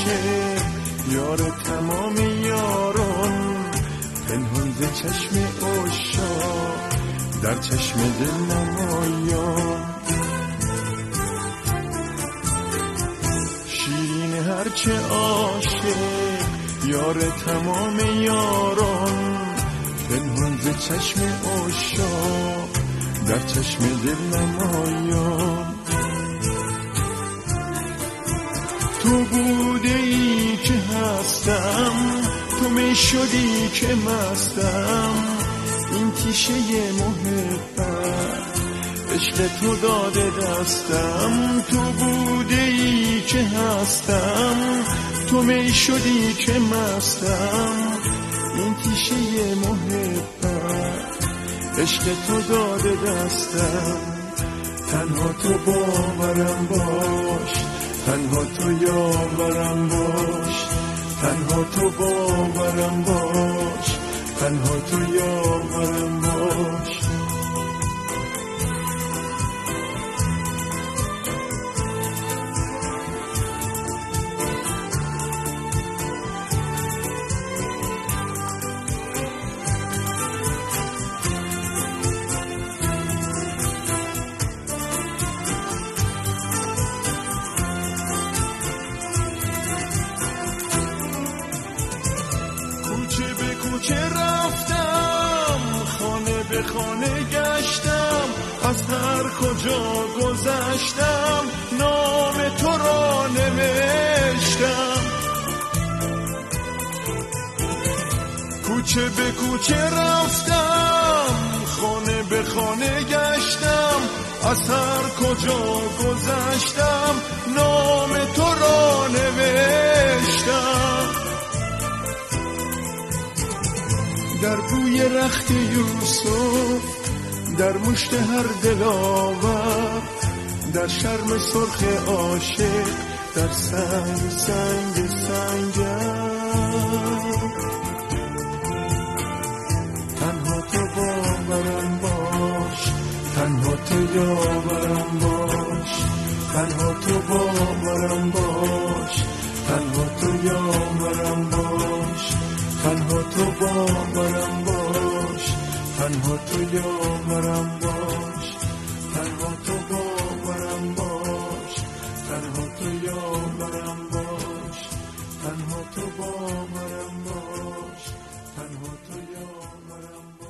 عاشق یار تمام یاران، پنهان ز چشم عشاق در چشم دل نمایان. شیرین هرچه عاشق یار تمام یاران، پنهان ز چشم عشاق در چشم دل نمایان. تو بوده ای که هستم، تو می شدی که مستم، این تیشه محبت عشق تو داده دستم. تو بوده ای که هستم، تو می شدی که مستم، این تیشه محبت عشق تو داده دستم. تنها تو باورم باش، تنها تو یاورم باش، تنها تو باورم باش، تنها تو یاورم باش. کوچه رفتم، خانه به خانه گشتم، از هر کجا گذشتم نام تو را نوشتم. کوچه به کوچه رفتم، خانه به خانه گشتم، از هر کجا گذشتم نام تو را نوشتم. در بوی رخت یوسف، در مشت هر دلاور، در شرم سرخ عاشق، در سنگ سنگ سنگم. تنها تو باورم باش، تنها تو یاورم باش، تنها تو باورم باش، تنها تو یاورم باش، تنها تو باورم باش، تنها تو یاورم باش، تنها تو باورم باش، تنها تو یاورم باش، تنها تو باورم باش، تنها تو یاورم باش.